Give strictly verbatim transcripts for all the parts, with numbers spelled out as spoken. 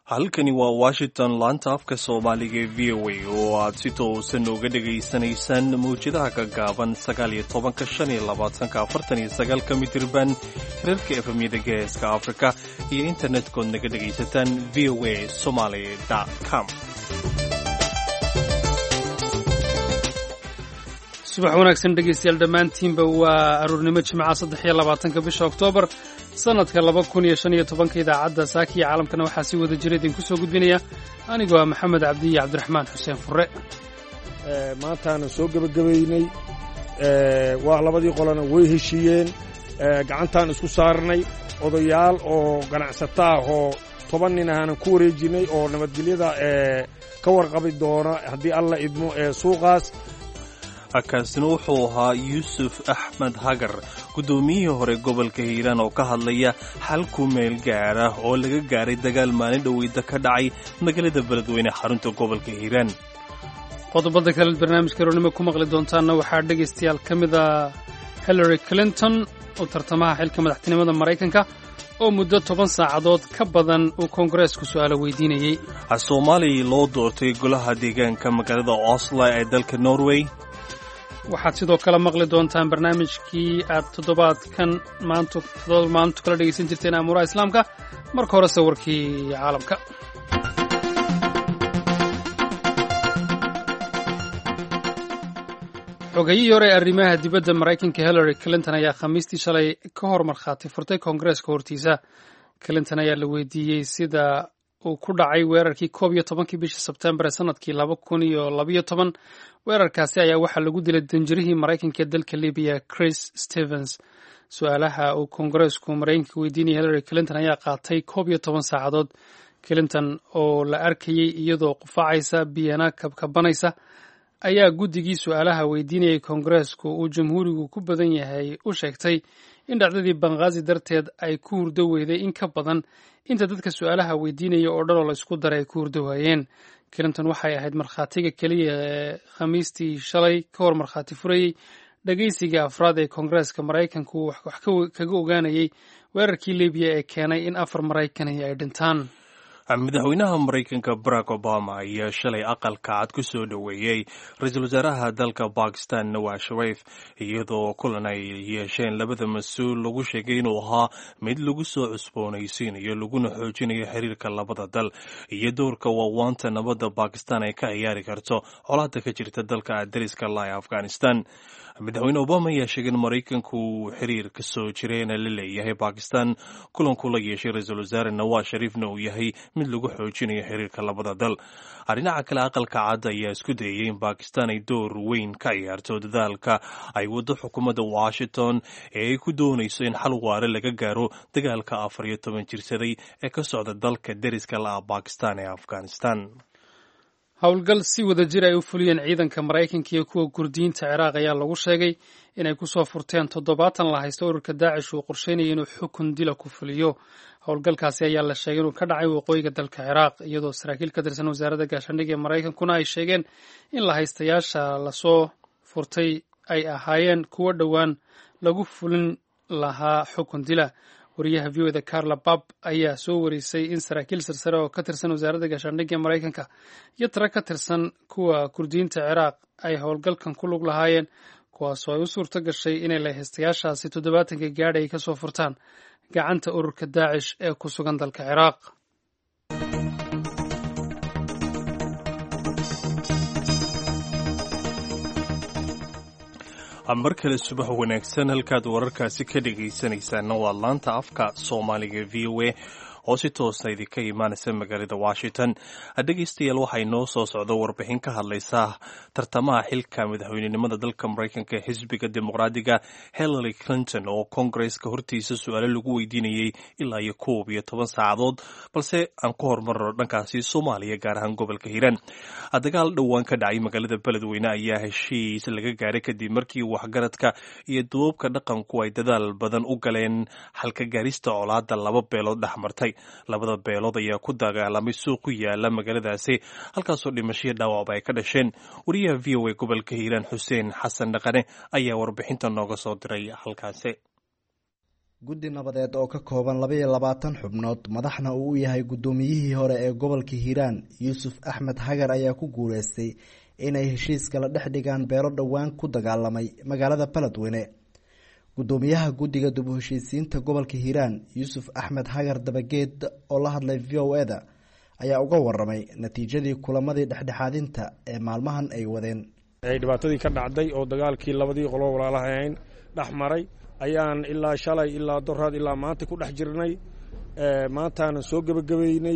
halkani waa Washington, laanta afka Soomaaliga ee V O A oo aad si toosan uga dhageysanaysaan mawjadaha gaagaaban sagaal iyo tobanka shan iyo labaatanka afartan iyo sagaalka mitirban hirarka efemyada geeska Afrika iyo internet-kood naga dhagaysataan v o a somali dot com. subax wanaagsan dhegaystayaal dhammaantiinba waa aroornimo jimcaha saddex iyo labaatanka bisha oktoobar sanadka laba kun iyo shan iyo tobanka idaacadda saaka iyo caalamkana waxaa si wada jira idinku soo gudbinaya anigoo ah maxamed cabdi iyo cabdiraxmaan xuseen furre. maantaana soo gebagabaynay waa labadii qolana way heshiiyeen gacantaan isku saarnay odayaal oo ganacsato ah oo toban nin ahaanan ku wareejinay oo nabadgelyada ka warqabi doona haddii alla idmo ee suuqaas. kaasina wuxuu ahaa yuusuf axmed hagar guddoomiyihii hore gobolka hiiraan oo ka hadlaya xal ku meel gaar ah oo laga gaaray dagaal maalin dhoweyda ka dhacay magaalada beledweyne xarunta gobolka hiiraan. qodobada kale barnaamijka roonimo ku maqli doontaanna waxaa dhegaystayaal ka mid a Hillary Clinton oo tartamaha xilka madaxtinimada Maraykanka oo muddo toban saacadood ka badan uu koongareesku su'aalo weydiinayay. Soomaaliya loo doortay golaha deegaanka magaalada Oslo ee dalka Norway. waxaad sidoo kale maqli doontaan barnaamijkii aad toddobaadkan maanta toddoba maalintu kala dhegaysan jirteen amuuraha islaamka. marka hore sawirkii caalamka. xogayihii hore ee arrimaha dibadda Maraykanka Hillary Clinton ayaa khamiistii shalay ka hor markhaati furtay koongareeska hortiisa. Clinton ayaa la weydiiyey sida uu ku dhacay weerarkii koob iyo tobankii bishii Sebtembar ee sanadkii laba kun iyo labiyo toban. weerarkaasi ayaa waxaa lagu dilay danjirihii Maraykanka ee dalka Libiya Chris Stevens. su-aalaha uu koongareesku Maraykanka weydiinayay Hillary Clinton ayaa qaatay koob iyo toban saacadood. Clinton oo la arkayay iyadoo qufaacaysa biyana kabkabanaysa ayaa guddigii su-aalaha weydiinayay koongareesku uu jamhuurigu ku badan yahay u sheegtay in dhacdadii Benghazi darteed ay ku hurdo weyday in ka badan inta dadka su-aalaha weydiinaya oo dhan oo la isku daray ay ku hurdo waayeen. Clinton waxay ahayd markhaatiga keliya ee khamiistii shalay ka hor markhaati furayey dhagaysiga afraad ee koongareeska Maraykanku wax kaga ogaanayay weerarkii Libiya ee keenay in afar Maraykani ay dhintaan. madaxweynaha Maraykanka Barack Obama ayaa shalay aqalka cad ku soo dhoweeyey ra-iisul wasaaraha dalka Pakistan Nawaz Sharif iyadoo kulan ay yeesheen labada mas-uul lagu sheegay inuu ahaa mid lagu soo cusboonaysiinayo laguna xoojinayo xiriirka labada dal iyo doorka waawaanta nabadda Pakistan ay ka ciyaari karto colaadda ka jirta dalka dariska la ee Afghanistan. madaxweyne Obama ayaa sheegay in Maraykanku uu xiriir ka soo jireena la leeyahay Pakistan. kulanku la yeeshay ra-iisul wasaare Nawaz Sharifna uu yahay mid lagu xoojinayo xiriirka labada dal. dhinaca kale aqalka cad ayaa isku dayay in Pakistan ay door weyn ka ciyaarto dadaalka ay wado xukuumadda Washington ee ay ku doonayso in xal waare laga gaaro dagaalka afar iyo toban jirsaday ee ka socda dalka dariska la ah Pakistan ee Afghanistan. howlgal si wada jir ay u fuliyeen ciidanka Maraykanka iyo kuwa Kurdiyiinta Ciraaq ayaa lagu sheegay inay ku soo furteen toddobaatan la haysto ururka Daacish uu qorsheynayay inuu xukun dila ku fuliyo. howlgalkaasi ayaa la sheegay inuu ka dhacay waqooyiga dalka Ciraaq iyadoo saraakiil ka tirsan wasaaradda gaashaandhigga ee Maraykankuna ay sheegeen in la haystayaasha lasoo furtay ay ahaayeen kuwo dhowaan lagu fulin lahaa xukun dila. wariyaha V O A da Carla Babb ayaa soo warisay in saraakiil sarsare oo ka tirsan wasaaradda gaashaandhigga ee Maraykanka iyo tiro ka tirsan kuwa Kurdiyiinta Ciraaq ay howlgalkan ku lug lahaayeen kuwaasoo ay u suurto gashay inay lahaystayaashaasi toddobaatanka gaadhay ay ka soo furtaan gacanta ururka Daacish ee ku sugan dalka Ciraaq. mar kale subax wanaagsan halkaad wararkaasi ka dhegaysanaysaana waa laanta afka Soomaaliga V O A oo si toosa idinka imaanaysa magaalada Washington. dhegaystayaal waxay noo soo socdo warbixin ka hadlaysa tartamaha xilka madaxweynenimada dalka Maraykanka ee xisbiga dimuqraadiga Hillary Clinton oo koongareeska hortiisa su'aalo lagu weydiinayay ilaa iyo koob iyo toban saacadood, balse aan ku hormarno dhankaasi Soomaaliya gaar ahaan gobolka Hiiraan. dagaal dhowaan ka dhacay magaalada Beledweyne ayaa heshiis laga gaaray kadib markii waxgaradka iyo duubabka dhaqanku ay dadaal badan u galeen xalka gaarista colaadda laba beelood dhexmartay. labada beelood ayaa ku dagaalamay suuq ku yaala magaaladaasi halkaasoo dhimasho dhaawac ay ka dhasheen. wariyaha V O A gobolka Hiiraan Xuseen Xasan Dhaqane ayaa warbixinta nooga soo diray halkaasi. guddi nabadeed oo ka kooban laba iyo labaatan xubnood madaxna uu u yahay guddoomiyihii hore ee gobolka hiiraan yuusuf axmed hagar ayaa ku guuleystay inay heshiis kala dhex dhigaan beelo dhowaan ku dagaalamay magaalada beledweyne. guddoomiyaha guddiga dib u heshiisiinta gobolka hiiraan yuusuf axmed hagar dabageed oo la hadlay v o eda ayaa uga waramay natiijadii kulamadii dhexdhexaadinta ee maalmahan ay wadeen. dhibaatadii ka dhacday oo dagaalkii labadii qolo walaalahayn dhex maray ayaan ilaa shalay ilaa doraad ilaa maanta ku dhex jirnay. maantaanan soo gebagabaynay.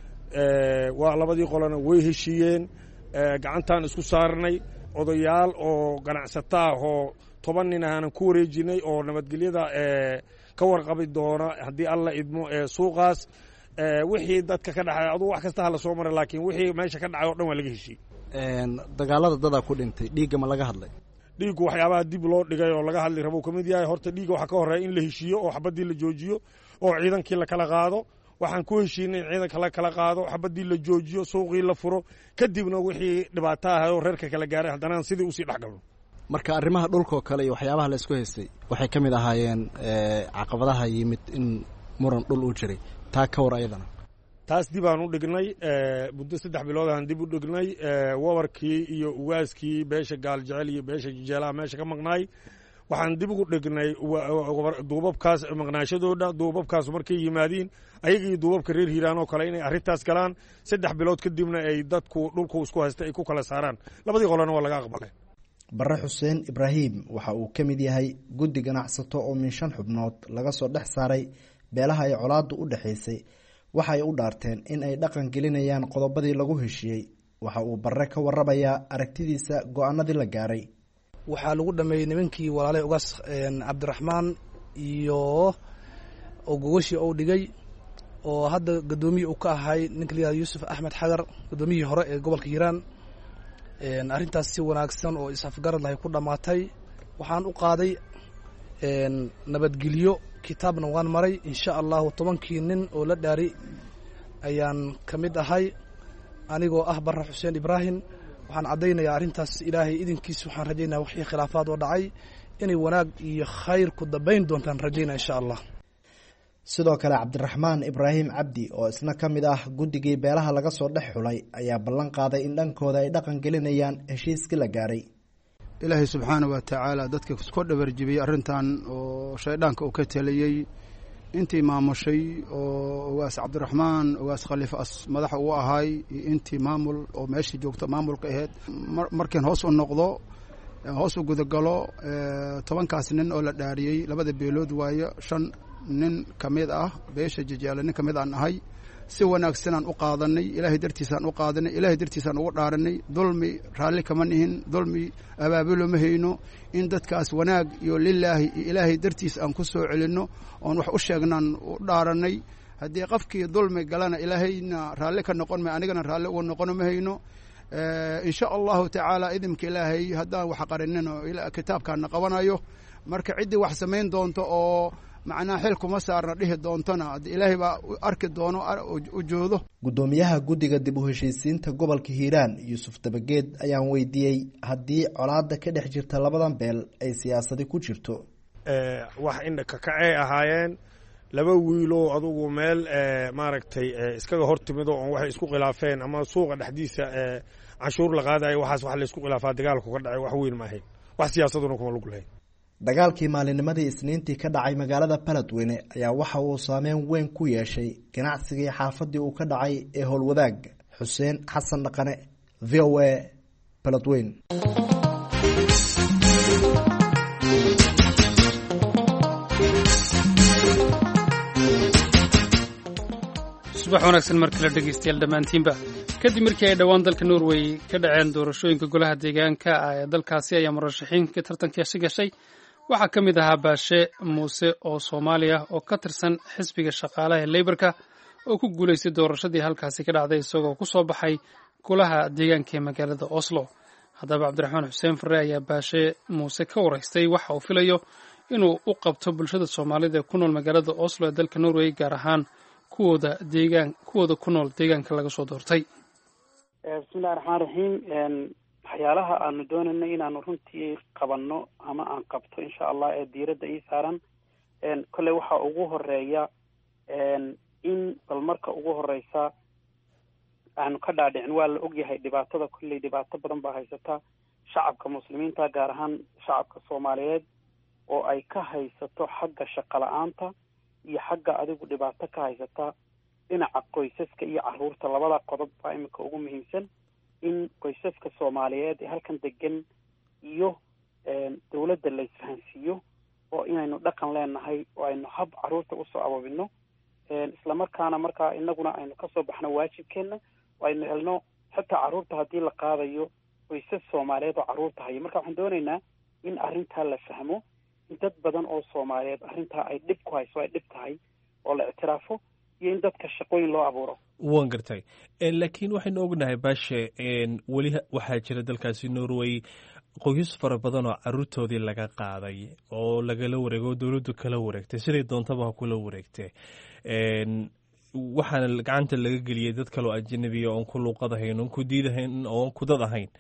waa labadii qolona way heshiiyeen. gacantaan isku saarnay odayaal oo ganacsataa oo toban nin aanan ku wareejinay oo nabadgelyada ka warqabi doona haddii alla idmo suuqaas. wixii dadka ka dhacay aduu wax kasta hala soo maray laakiin wixii meesha ka dhacay oo dhan waa laga heshiiyey. dagaalada dadaa ku dhintay dhiigga ma laga hadlay? dhiiggu waxyaabaha dib loo dhigay oo laga hadli rabo ka mid yahay. horta dhiigga waxaa ka horreeya in la heshiiyo oo xabaddii la joojiyo oo ciidankii la kala qaado. waxaan ku heshiinay in ciidanka la kala qaado, xabaddii la joojiyo, suuqii la furo, kadibna wixii dhibaato ahay oo reerka kala gaaray haddanaan sidii usii dhex galno. marka arrimaha dhulkoo kale iyo waxyaabaha la isku haystay waxay ka mid ahaayeen caqabadaha yimid in muran dhul uu jiray. taa ka war ayadana taas dib aan u dhignay. muddo saddex bilood aan dib u dhignay. wabarkii iyo ugaaskii beesha gaaljecel iyo beesha jeelaha meesha ka maqnaay waxaan dib ugu dhignay duubabkaas maqnaashadooda. duubabkaas markay yimaadiin ayaga iyo duubabka reer hiiraan oo kale inay arrintaas galaan. saddex bilood kadibna ay dadku dhulku isku haysta ay ku kala saaraan. labadii qolona waa laga aqbalay. bare xuseen ibraahim waxa uu ka mid yahay guddi ganacsato oo min shan xubnood laga soo dhex saaray beelaha ay colaaddu u dhexaysay. waxa ay u dhaarteen in ay dhaqan gelinayaan qodobadii lagu heshiiyey. waxa uu bare ka waramayaa aragtidiisa go-aanadii la gaaray. waxaa lagu dhameeyey nimankii walaalay ugaas cabdiraxmaan iyo oo gogashii ou dhigay oo hadda guddoomiye uu ka ahay ninka la yihahdo yuusuf axmed xagar guddoomiyihii hore ee gobolka hiiraan. arrintaas si wanaagsan oo is-afgarad lahay ku dhammaatay. waxaan u qaaday nabadgelyo kitaabna waan maray. insha allahu tobankii nin oo la dhaari ayaan ka mid ahay anigoo ah bare xuseen ibraahim. waxaan caddaynayaa arrintaas ilaahay idinkiis waxaan rajaynaya wixii khilaafaad oo dhacay inay wanaag iyo khayr ku dambayn doontaan rajaynaya insha allah. sidoo kale cabdiraxmaan ibraahim cabdi oo isna ka mid ah guddigii beelaha laga soo dhex xulay ayaa ballan qaaday in dhankooda ay dhaqan gelinayaan heshiiskii la gaaray. ilaahay subxaana wa tacaala dadka isku dhabarjibiyey arrintan oo shayddaanka uu ka teliyey intii maamushay oo ugaas cabdiraxmaan ugaas khaliif as madaxa uu ahay iyo intii maamul oo meeshii joogto maamulka ahayd markiin hoos u noqdo hoos u gudagalo tobankaas nin oo la dhaariyey labada beelood waayo shan nin ka mid ah beesha jajaale nin ka mid aan ahay. si wanaagsanaan u qaadanay. ilaahay dartiisaan u qaadanay. ilaahay dartiisaan ugu dhaaranay. dulmi raalli kama nihin. dulmi abaabulo ma hayno. in dadkaas wanaag iyo lilaahi iyo ilaahay dartiis aan ku soo celinno oon wax u sheegnaan u dhaaranay. haddii qofkii dulmi galana ilaahayna raalli ka noqon may anigana raalli uga noqono ma hayno. insha allahu tacaala idinka ilaahay haddaan wax qarinin oo kitaabkaana qabanayo marka ciddii wax samayn doonto oo macnaa xil kuma saarna dhihi doontona ilaahay baa arki doono ujoodo. guddoomiyaha guddiga dib u heshiisiinta gobolka hiiraan yuusuf dabageed ayaan weydiiyey haddii colaadda ka dhex jirta labadan beel ay siyaasadi ku jirto. wax indha kakacay ahaayeen laba wiiloo adugu meel maaragtay iskaga hor timido oon waxay isku khilaafeen ama suuqa dhexdiisa canshuur la qaadayo waxaas wax laysku khilaafaa dagaalku ka dhacay wax weyn ma ahayn. wax siyaasaduna kuma lug lahayn. dagaalkii maalinimadii isniintii ka dhacay magaalada beledweyne ayaa waxa uu saameyn weyn ku yeeshay ganacsigii xaafadii uu ka dhacay ee howlwadaag. xuseen xasan dhaqane v o a beledweyne. subax wanaagsan mar kale dhegeystayaal dhammaantiinba. kadib markii ay dhowaan dalka norway ka dhaceen doorashooyinka golaha deegaanka ah ee dalkaasi ayaa murashaxiinka tartankaasi gashay. waxaa ka mid ahaa baashe muuse oo soomaali ah oo ka tirsan xisbiga shaqaalaha ee leybarka oo ku guulaystay doorashadii halkaasi ka dhacday isagoo ku soo baxay golaha deegaanka ee magaalada oslo. haddaba cabdiraxmaan xuseen fare ayaa baashe muuse ka waraystay waxa uu filayo inuu u qabto bulshada soomaalida ee ku nool magaalada oslo ee dalka norway gaar ahaan kuwooda deegaan kuwooda ku nool deegaanka laga soo doortay. bismillahi raxmaan raxiim. waxyaalaha aanu doonayno inaanu runtii qabanno ama aan qabto insha allah ee diiradda ii saaran kolley waxaa ugu horeeya in bal marka ugu horeysa aanu ka dhaadhicin waa la ogyahay dhibaatada kolley dhibaato badan baa haysataa shacabka muslimiinta gaar ahaan shacabka soomaaliyeed oo ay ka haysato xagga shaqo la-aanta iyo xagga adigu dhibaato ka haysataa dhinaca qoysaska iyo caruurta labada qodob baa iminka ugu muhiimsan in qoysaska soomaaliyeed ee halkan degan iyo dawladda la isfahansiiyo oo inaynu dhaqan leenahay oo aynu hab caruurta usoo abaabino islamarkaana markaa inaguna aynu kasoo baxno waajibkeena oo aynu helno xitaa caruurta haddii la qaadayo qoysas soomaaliyeed oo caruurta haya marka waxaan doonaynaa in arrintaa la fahmo in dad badan oo soomaaliyeed arrintaa ay dhib ku hayso ay dhib tahay oo la ictiraafo iyo in dadka shaqooyin loo abuuro waan gartay laakiin waxaynu ognahay baashe weli waxaa jira dalkaasi norway qoysas fara badan oo caruurtoodii laga qaaday oo lagala wareegay oo dowladdu kala wareegtay siday doontaba ha kula wareegtay waxaana gacanta laga geliyey dad kaloo ajanabiya oon ku luuqad ahayn oon ku diid ahayn oon ku dad ahayn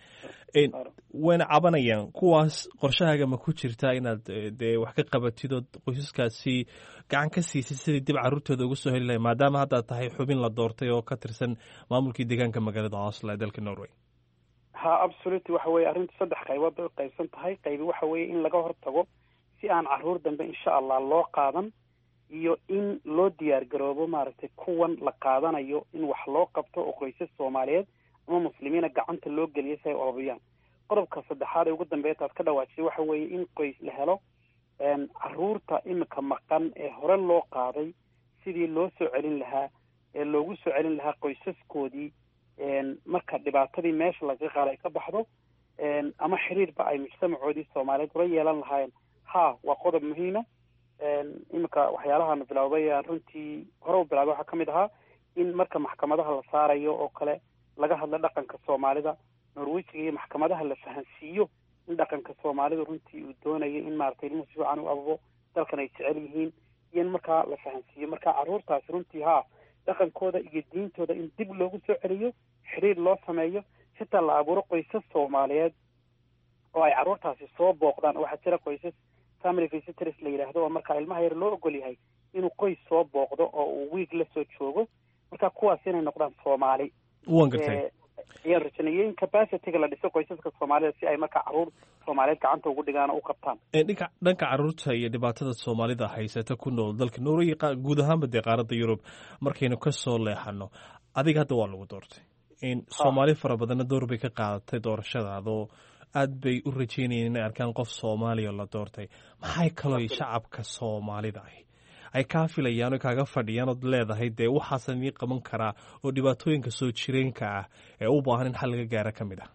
wayna cabanayaan kuwaas qorshahaaga ma ku jirtaa inaad dee wax ka qabatid oo qoysaskaasi gacan ka siisid sidii dib caruurtooda uga soo heli lahay maadaama haddaad tahay xubin la doortay oo ka tirsan maamulkii deegaanka magaalada Oslo ee dalka Norway ha absolutely waxa weeye arrintu saddex qaybood bay qaybsan tahay qaybi waxa weeye in laga hortago si aan caruur dambe insha Allah loo qaadan iyo in loo diyaar garoobo maaragtay kuwan la qaadanayo in wax loo qabto oo qoysas Soomaaliyeed ama muslimiina gacanta loo geliyo si ay u oobiyaan qodobka saddexaad ee ugu dambeeya taas ka dhawaajiyay waxa weeye in qoys la helo een caruurta imika maqan ee hore loo qaaday sidii loo soo celin lahaa ee loogu soo celin lahaa qoysaskoodii een marka dhibaatadii meesha laga qaaday ka baxdo een ama xiriirba ay mujtamacoodii Soomaaliyeed ula yeelan lahaayeen ha waa qodob muhiim ah een imika waxyaalaha bilowday runtii hore u bilowday waxa kamid ahaa in marka maxkamadaha la saarayo oo kale laga hadla dhaqanka Soomaalida Norwayga iyo maxkamadaha la fahansiiyo in dhaqanka Soomaalida runtii uu doonayo in maartay ilmuhu si fiican u abo dalkan ay jecel yihiin iyo marka la fahansiiyo marka caruurtaas runtii ha dhaqankooda iyo diintooda in dib loogu soo celiyo xiriir loo sameeyo xitaa la abuuro qoysas Soomaaliyeed oo ay caruurtaasi soo booqdaan waxa jira qoysas family visitors la yiraahdo oo marka ilmaha yar loo ogol yahay inuu qoys soo booqdo oo uu week la soo joogo marka kuwaas inay noqdaan Soomaali waan gartay iyo rajanayn capacity la dhiso qoysaska Soomaalida si ay marka caruur Soomaaliyeed gacanta ugu dhigaan oo u qabtaan ee dhanka dhanka caruurta iyo dhibaatada Soomaalida haysata ku nool dalka Norway guud ahaan badda qaaradda Yurub markaynu ka soo leexano adiga hadda waa lagu doortay in Soomaali fara badan door bay ka qaadatay doorashadaadoo aad bay u rajeynayeen inay arkaan qof Soomaaliya la doortay maxay kaloo shacabka Soomaalida ah ay ka filayaan oo kaaga fadhiyaan oo leedahay dee waxaasan idin qaban karaa oo dhibaatooyinka soo jireenka ah ee u baahan in xal laga gaaro ka mid ah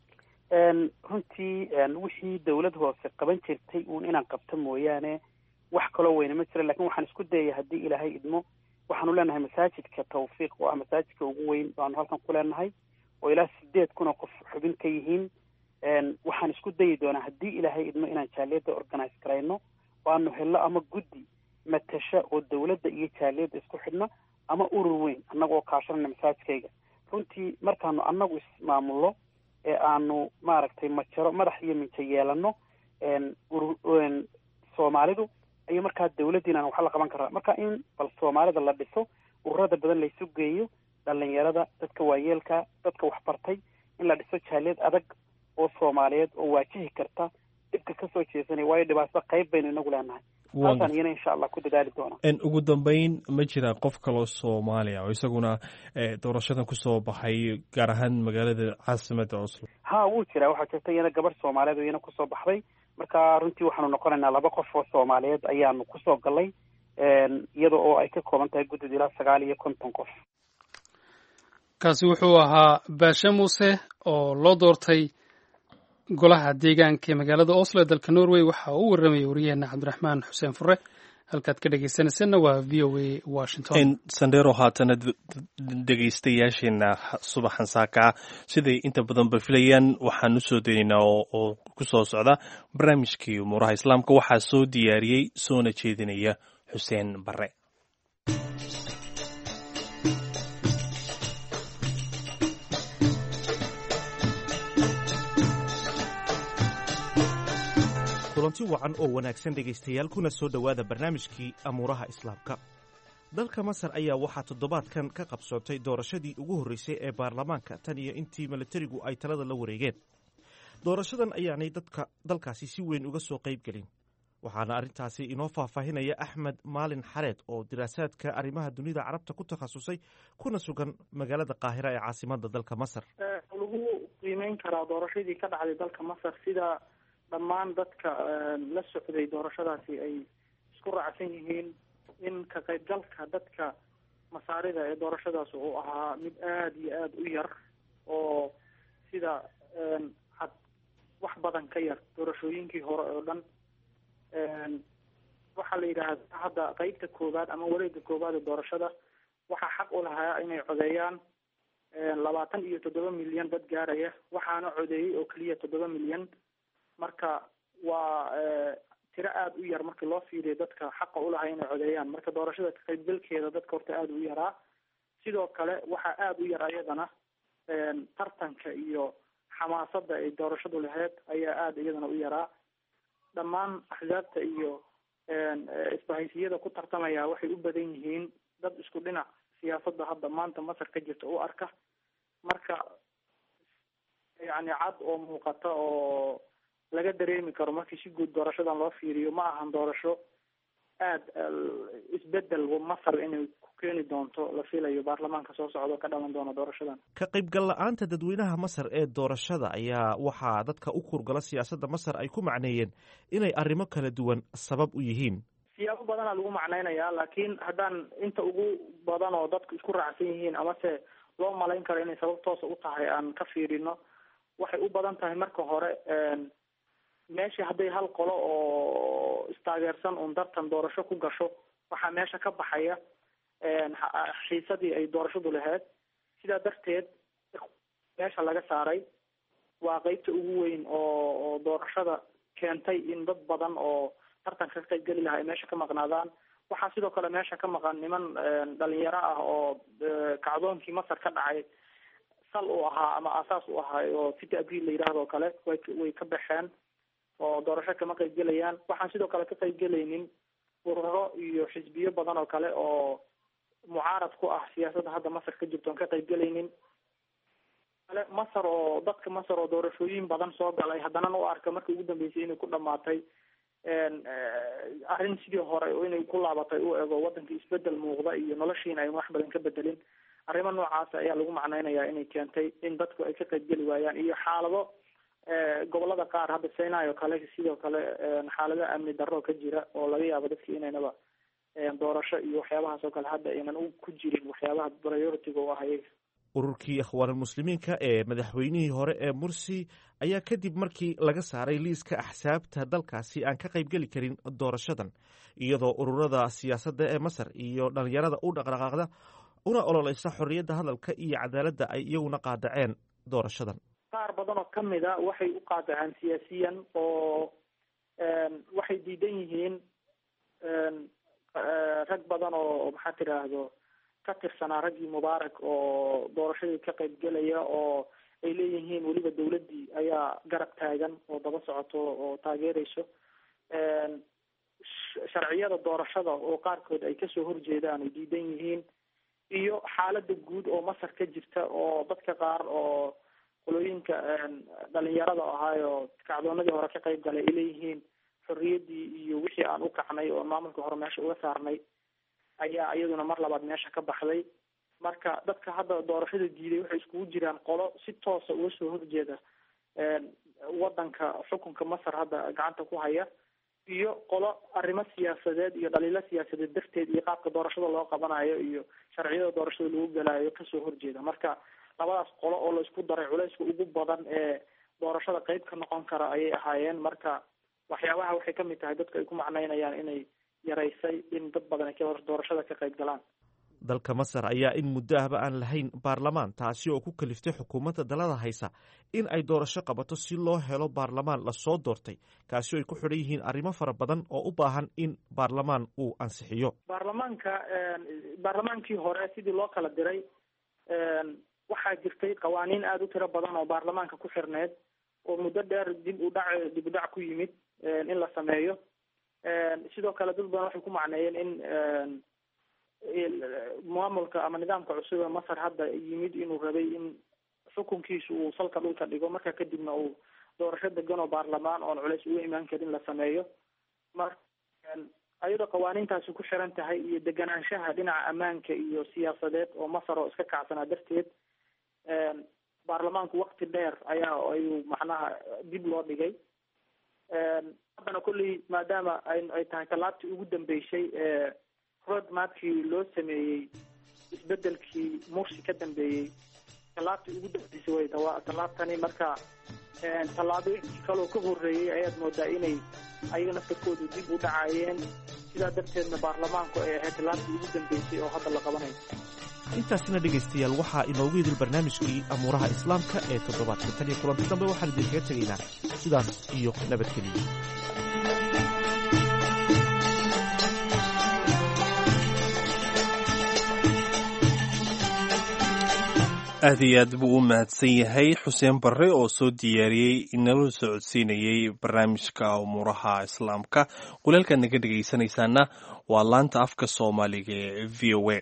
een runtii een wixii dawlad hoose qaban jirtay uun inaan qabto mooyaane wax kaloo weyn ma jira laakiin waxaan isku dayay haddii ilaahay idmo waxaanu leenahay masaajidka tawfiiq oo ah masaajidka ugu weyn baanu halkan ku leenahay oo ilaa sideed kun oo qof xubin ka yihiin een waxaan isku dayi doonaa haddii ilaahay idmo inaan jaaliyada organize garayno waanu helno ama guddi matasha oo dawladda iyo jaaliyada isku xidhna ama urur weyn annagoo kaashanayna masaajidkayga runtii markaanu annagu ismaamulno ee aanu maaragtay majaro madax iyo minja yeelano een urur Soomaalidu ayo markaa dawladdiina waxa la qaban karaa marka in bal Soomaalida la dhiso ururada badan la isu geeyo dhalinyarada dadka waayeelka dadka wax bartay in la dhiso jaaliyad adag oo Soomaaliyeed oo waajihi karta dibka ka soo jeesanay way dhibaato qayb baynu inagu leenahay waxaan iyana insha Allah ku dadaali doona in ugu dambeyn ma jira qof kale oo Soomaaliya oo isaguna doorashadan ku soo baxay gaar ahaan magaalada caasimadda Oslo ha wuu jira waxa jirta iyana gabar Soomaaliyeed oo iyana ku soo baxday marka runtii waxaanu noqonaynaa laba qof oo Soomaaliyeed ayaanu ku soo galay een iyada oo ay ka kooban tahay guddida ilaa sagaal iyo konton qof kaasi wuxuu ahaa Baashe Muuse oo loo doortay golaha deegaanka ee magaalada Oslo ee dalka Norway waxa uu waramayay wariyaheena Cabdiraxmaan Xuseen Fure halkaad ka dhageysanaysanna waa V O A Washington in Sandero haatana dhageystayaasheena subaxan saaka siday inta badan ba filayaan waxaan u soo deenaynaa oo ku soo socda barnaamijkii umuuraha islaamka waxaa soo diyaariyey soona jeedinaya Xuseen Barre kulanti wacan oo wanaagsan dhegaystayaal kuna soo dhowaada barnaamijkii amuuraha islaamka. dalka masar ayaa waxaa toddobaadkan ka qabsoontay doorashadii ugu horreysay ee baarlamaanka tan iyo intii milatarigu ay talada la wareegeen. doorashadan ayaanay dadka dalkaasi si weyn uga soo qayb gelin, waxaana arrintaasi inoo faahfaahinaya axmed maalin xareed oo diraasaadka arrimaha dunida carabta ku takhasusay kuna sugan magaalada qaahira ee caasimadda dalka masar. lagu qiimeyn karaa doorashadii ka dhacday dalka masar sida dhammaan dadka la socday doorashadaasi ay isku raacsan yihiin in ka qaybgalka dadka masaarida ee doorashadaas uu ahaa mid aada iyo aada u yar oo sida had wax badan ka yar doorashooyinkii hore oo dhan. waxaa la yidhaahdaa hadda qeybta koowaad ama wareega koowaad ee doorashada waxaa xaq u lahaa inay codeeyaan labaatan iyo toddoba milyan dad gaaraya, waxaana codeeyey oo keliya toddoba milyan. marka waa tiro aada u yar markii loo fiiriyo dadka xaqa ulahaa inay codeeyaan. marka doorashada ka qaybgalkeeda dadka horta aada u yaraa. sidoo kale waxaa aada u yar ayadana tartanka iyo xamaasada ay doorashadu lahayd ayaa aada iyadana u yaraa. dhammaan axsaabta iyo isbahaysiyada ku tartamaya waxay u badan yihiin dad isku dhinac siyaasada hadda maanta masar ka jirta u arka. marka yani cad oo muuqata oo laga dareemi karo markii si guud doorashadan loo fiiriyo ma ahan doorasho aada isbedel masar inay ku keeni doonto la filayo baarlamaanka soo socdo ka dhalan doona doorashadan. ka qaybgal la-aanta dadweynaha masar ee doorashada ayaa waxaa dadka u kurgala siyaasadda masar ay ku macneeyeen inay arrimo kala duwan sabab u yihiin. siyaabo badanaa lagu macneynayaa, laakiin haddaan inta ugu badan oo dadku isku raacsan yihiin amase loo malayn karo inay sabab toosa u tahay aan ka fiirino, waxay u badan tahay marka hore meesha hadday hal qolo oo istaageersan un dartan doorasho ku gasho waxaa meesha ka baxaya xiisadii ay doorashadu lahayd. sidaa darteed meesha laga saaray waa qeybta ugu weyn oo oo doorashada keentay in dad badan oo tartanka ka qayb geli lahaa ay meesha ka maqnaadaan. waxaa sidoo kale meesha ka maqan niman dhalinyaro ah oo kacdoonkii masar ka dhacay sal u ahaa ama aasaas u ahaa oo city abriil la yidhaahdo kale way way ka baxeen oo doorasho kama qayb gelayaan. waxaan sidoo kale ka qayb gelaynin ururo iyo xisbiyo badan oo kale oo mucaarad ku ah siyaasadda hadda masar ka jirto on ka qayb gelaynin. kale masar oo dadka masar oo doorashooyin badan soo galay haddana u arka markii ugu dambeysay inay ku dhamaatay arrin sidii hore inay ku laabatay u ego waddanka isbedel muuqda iyo noloshiina aynu wax badan ka bedelin. arrimo noocaas ayaa lagu macneynayaa inay keentay in dadku ay ka qayb geli waayaan, iyo xaalado gobolada qaar hadda Sinai oo kale sidoo kale xaalado amni darro ka jira oo laga yaabo dadkii inaynaba doorasho iyo waxyaabahaas oo kale hadda aynan ku jirin waxyaabaha priority-ga u ah iyaga. ururkii akhwaanulmuslimiinka ee madaxweynihii hore ee mursi ayaa kadib markii laga saaray liiska axsaabta dalkaasi aan ka qayb geli karin doorashadan, iyadoo ururada siyaasadda ee masar iyo dhalinyarada u dhaqdhaqaaqda una ololeysa xorriyadda hadalka iyo cadaaladda ay iyaguna qaadaceen doorashadan. qaar badan oo kamid a waxay u qaadaceen siyaasiyan oo waxay diidan yihiin rag badan oo maxaa tiraahdo ka tirsanaa raggii mubaarak oo doorashadii ka qayb gelaya oo ay leeyihiin weliba dawladdii ayaa garab taagan oo daba socoto oo taageereyso. sharciyada doorashada oo qaarkood ay kasoo horjeedaan ay diidan yihiin, iyo xaalada guud oo masar ka jirta oo dadka qaar oo qolooyinka dhalinyarada ahaayo kacdoonadii hore ka qayb galay ay leeyihiin xorriyaddii iyo wixii aan u kacnay oo maamulka hore meesha uga saarnay ayaa iyaduna mar labaad meesha ka baxday. marka dadka hadda doorashada diiday waxay iskugu jiraan qolo si toosa uga soo horjeeda waddanka xukunka masar hadda gacanta ku haya, iyo qolo arrimo siyaasadeed iyo dhaliilo siyaasadeed darteed iyo qaabka doorashada loo qabanayo iyo sharciyada doorashada lagu galaayo kasoo horjeeda. marka labadaas qolo oo la isku daray culayska ugu badan ee doorashada qayb ka noqon kara ayay ahaayeen. marka waxyaabaha waxay kamid tahay dadka ay ku macneynayaan inay yaraysay in dad badan ay doorashada ka qayb galaan. dalka masar ayaa in muddo ahba aan lahayn baarlamaan, taasi oo ku kaliftay xukuumadda dalada haysa in ay doorasho qabato si loo helo baarlamaan lasoo doortay, kaasi oo ay ku xidhan yihiin arrimo fara badan oo u baahan in baarlamaan uu ansixiyo. baarlamaanka baarlamaankii hore sidii loo kala diray waxaa jirtay qawaaniin aada u tiro badan oo baarlamaanka ku xirneed oo muddo dheer dib u dhac dib u dhac ku yimid in la sameeyo sidoo kale dad badan waxay ku macneeyeen in maamulka ama nidaamka cusub ee masar hadda yimid inuu rabay in xukunkiisu uu salka dhulka dhigo marka kadibna uu doorasho degan oo baarlamaan oon culays uga imaan karin la sameeyo marka ayadoo qawaaniintaasi ku xiran tahay iyo deganaanshaha dhinaca ammaanka iyo siyaasadeed oo masar oo iska kacsanaa darteed baarlamaanku wakti dheer ayaa ayuu macnaha dib loo dhigay haddana kolley maadaama ay ay tahay tallaabtii ugu dambeysay ee road mapkii loo sameeyey isbedelkii mursi ka dambeeyey tallaabtii ugu dambeysay way tallaabtani marka tallaabooyinkii kaloo ka horreeyey ayaad moodaa inay ayaga naftarkoodu dib u dhacayeen sidaa darteedna baarlamaanku ay ahayd tallaabtii ugu dambeysay oo hadda la qabanayo intaasina dhegaystayaal waxaa inoogu idil barnaamijkii amuuraha islaamka ee toddobaadka tan iyo kulanti dambe waxaan idinkaga tegaynaa sidaas iyo nabadgeliya aad iyo aad buu u mahadsan yahay xuseen barre oo soo diyaariyey inala socodsiinayey barnaamijka umuuraha islaamka qulaalkaad naga dhegaysanaysaana waa laanta afka soomaaliga ee v o a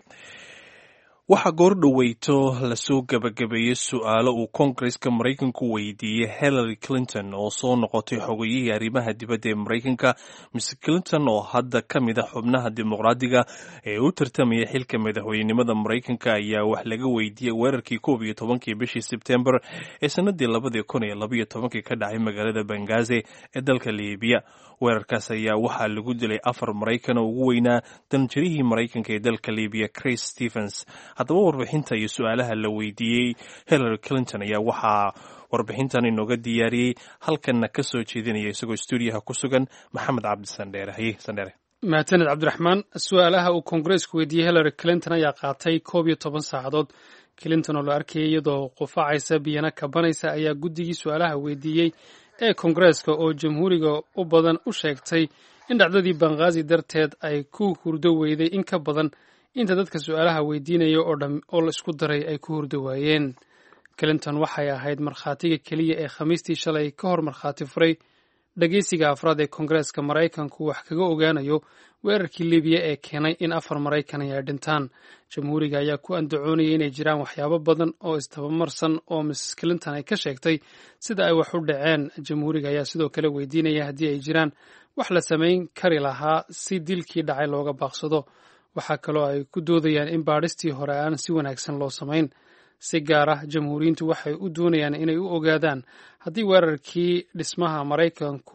waxaa goor dhoweyto lasoo gabagabeeyey su-aalo uu koongareska maraykanku weydiiyey hillary clinton oo soo noqotay xogayihii arrimaha dibadda ee maraykanka miss clinton oo hadda ka mid a xubnaha dimuqraadiga ee u tartamaya xilka madaxweynenimada maraykanka ayaa wax laga weydiiyey weerarkii koob iyo tobankii bishii sebtembar ee sanadii labadii kun iyo labaiyo tobankii ka dhacay magaalada bangaze ee dalka libiya weerarkaas ayaa waxaa lagu dilay afar maraykan oo ugu weynaa danjirihii maraykanka ee dalka libiya Chris Stephens haddaba warbixinta iyo su-aalaha la weydiiyey Hillary Clinton ayaa waxaa warbixintan inooga diyaariyey halkanna ka soo jeedinaya isagoo stuudiyaha ku sugan maxamed cabdi sandheere haye sandheere mahadsaned cabdiraxmaan su-aalaha uu koongareesku weydiiyey Hillary Clinton ayaa qaatay koob iyo toban saacadood Clinton oo la arkayay iyadoo qufacaysa biyana kabanaysa ayaa guddigii su-aalaha weydiiyey ee koongareeska oo jamhuuriga u badan u sheegtay in dhacdadii bangazi darteed ay ku hurdo weyday in ka badan inta dadka su-aalaha weydiinaya oo dham oo la isku daray ay ku hurdo waayeen Clinton waxay ahayd markhaatiga keliya ee khamiistii shalay ka hor markhaati furay dhageysiga afraad ee koongareeska maraykanku wax kaga ogaanayo weerarkii libiya ee keenay in afar maraykan ay dhintaan jamhuuriga ayaa ku andacoonayay inay jiraan waxyaabo badan oo istabamarsan oo misses Clinton ay ka sheegtay sida ay wax u dhaceen jamhuuriga ayaa sidoo kale weydiinaya haddii ay jiraan wax la samayn kari lahaa si dilkii dhacay looga baaqsado waxaa kaloo ay ku doodayaan in baadhistii hore aan si wanaagsan loo samayn si gaar ah jamhuuriyiintu waxay u doonayaan inay u ogaadaan haddii weerarkii dhismaha maraykanku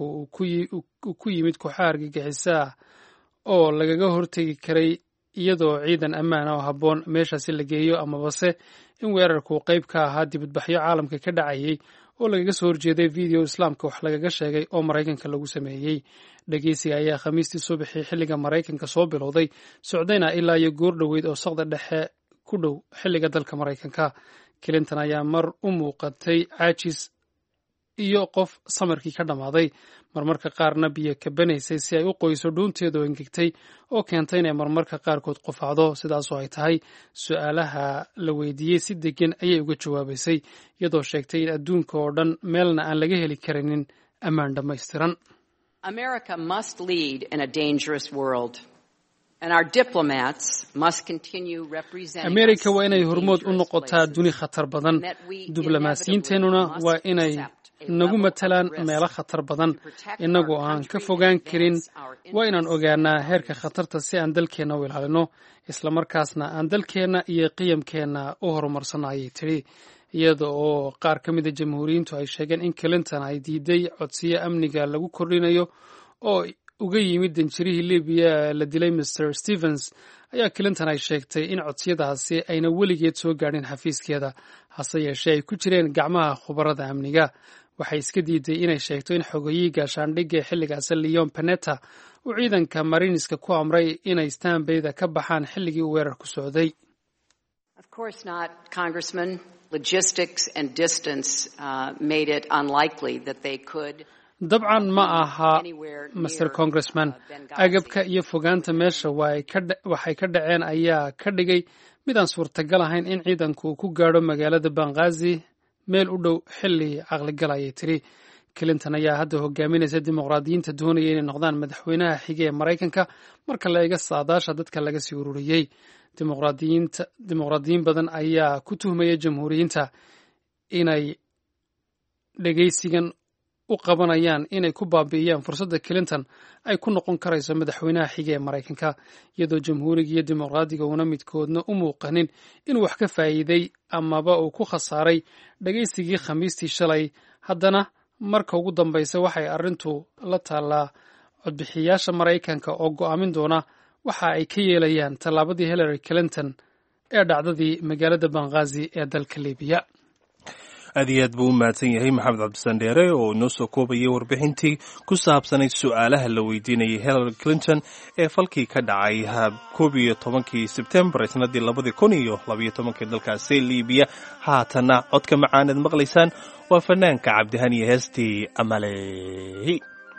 uu ku yimid kooxaha argagixisa ah oo lagaga hortegi karay iyadoo ciidan ammaan oo habboon meeshaasi la geeyo amabase in weerarku qayb ka ahaa dibadbaxyo caalamka ka dhacayay oo lagaga soo horjeeday video islaamka wax lagaga sheegay oo maraykanka lagu sameeyey dhegeysiga ayaa khamiistii subaxii xilliga maraykanka soo bilowday socdayna ilaa iyo goor dhoweyd oo saqda dhexe ku dhow xilliga dalka maraykanka Clinton ayaa mar u muuqatay caajis iyo qof samarkii ka dhammaaday marmarka qaarna biyo kabanaysay si ay u qoyso dhuunteeda oo engegtay oo keentay inay marmarka qaarkood qufacdo sidaasoo ay tahay su-aalaha la weydiiyey si degan ayay uga jawaabaysay iyadoo sheegtay in adduunka oo dhan meelna aan laga heli karinin ammaan dhammaystiran America must lead in a dangerous world. And our diplomats must continue representing America waa inay hormood u noqotaa duni khatar badan diblomaasiyiinteennuna waa inay nagu matalaan meelo khatar badan innagoo aan ka fogaan karin waa inaan ogaanaa heerka khatarta si aan dalkeenna u ilaalino islamarkaasna aan dalkeenna iyo qiyamkeenna u horumarsano ayay tidhi iyada oo qaar ka mida jamhuuriyiintu ay sheegeen in Clinton ay diiday codsiyo amniga lagu kordhinayo oo uga yimid danjirihii libiya la dilay mister Stephens ayaa Clinton ay sheegtay in codsiyadaasi ayna weligeed soo gaadhin xafiiskeeda hase yeeshee ay ku jireen gacmaha khubarada amniga waxay iska diiday inay sheegto in xogayihii gaashaandhigga xilligaasi Leon Panetta uu ciidanka Mariniska ku amray inay Stanbayda ka baxaan xilligii uu weerarku socday. Of course not, Congressman. Logistics and distance uh, made it unlikely that they could dabcan ma aha Mister Congressman agabka iyo fogaanta meesha waxay ka dhaceen ayaa ka dhigay mid aan suurtagal ahayn in ciidanku uu ku gaadho magaalada Bangazi meel u dhow xilli caqligal ayay tiri clinton ayaa hadda hogaaminaysa dimuqraadiyiinta doonaya inay noqdaan madaxweynaha xige ee maraykanka marka la eega saadaasha dadka laga sii ururiyey dimuqraadiyiin badan ayaa ku tuhmaya jamhuuriyiinta inay dhegaysigan u qabanayaan inay ku baabi'iyaan fursadda clinton ay ku noqon karayso madaxweynaha xige ee maraykanka iyadoo jamhuuriga iyo dimuqraadiga una midkoodna u muuqanin inuu wax ka faa'iiday amaba uu ku khasaaray dhegaysigii khamiistii shalay haddana marka ugu dambaysa waxay arrintu la taallaa codbixiyaasha maraykanka oo go'aamin doona waxa ay ka yeelayaan tallaabadii hillary clinton ee dhacdadii magaalada banghaazi ee dalka libiya aad iyo aad buu u mahadsan yahay maxamed cabdisandheere oo inoo soo koobayay warbixintii ku saabsanayd su-aalaha la weydiinayay hillary clinton ee falkii ka dhacay koob iyo tobankii sebtembar ee sanadii labadii kun iyo labaiyo tobankii dalkaasi libiya haatana codka macaaneed maqlaysaan waa fanaanka cabdihaniye heestii amalehi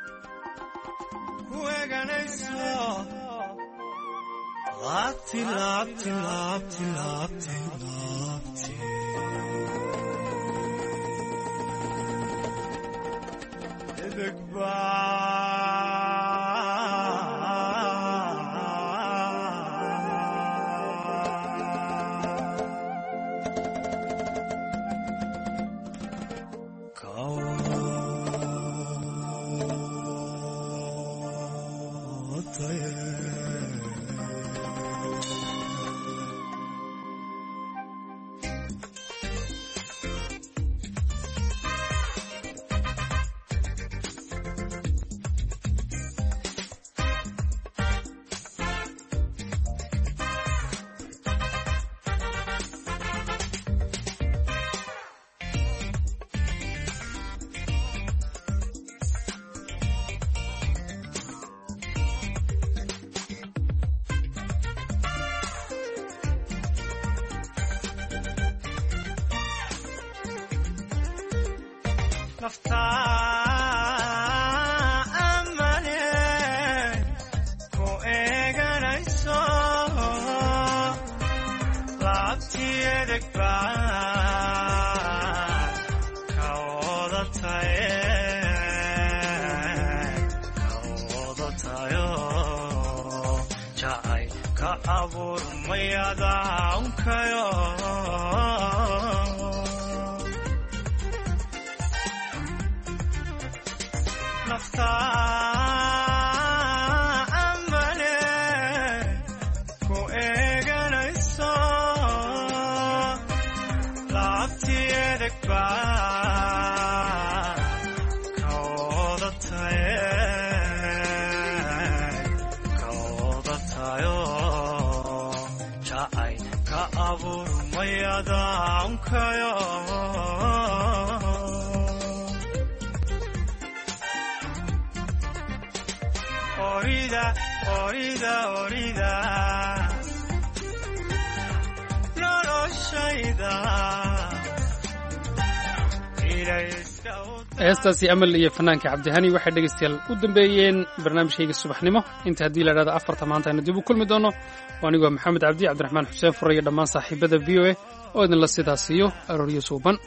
heestaasi amal iyo fanaanka cabdihani waxay dhegaystayaal u dambeeyeen barnaamijkayga subaxnimo inta haddii la idhahdo afarta maanta aynu dib u kulmi doono oo anigoo maxamed cabdi cabdiraxmaan xuseen fure iyo dhammaan saaxiibada v o a oo idinla sidaas iyo arooryo suuban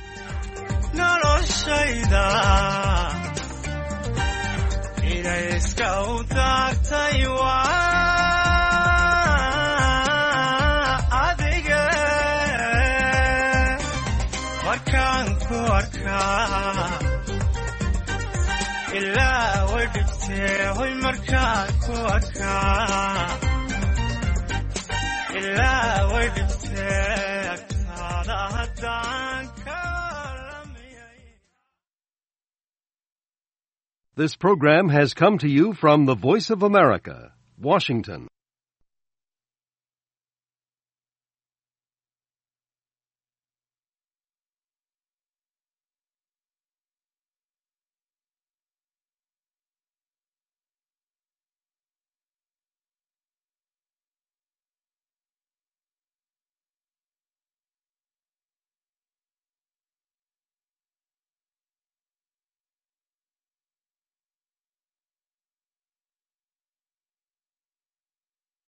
ilaa way dhibtee hoy markaan ku arkaa ilaa way dhibtee agtaada haddaan ka lamiyay. This program has come to you from the Voice of America, Washington.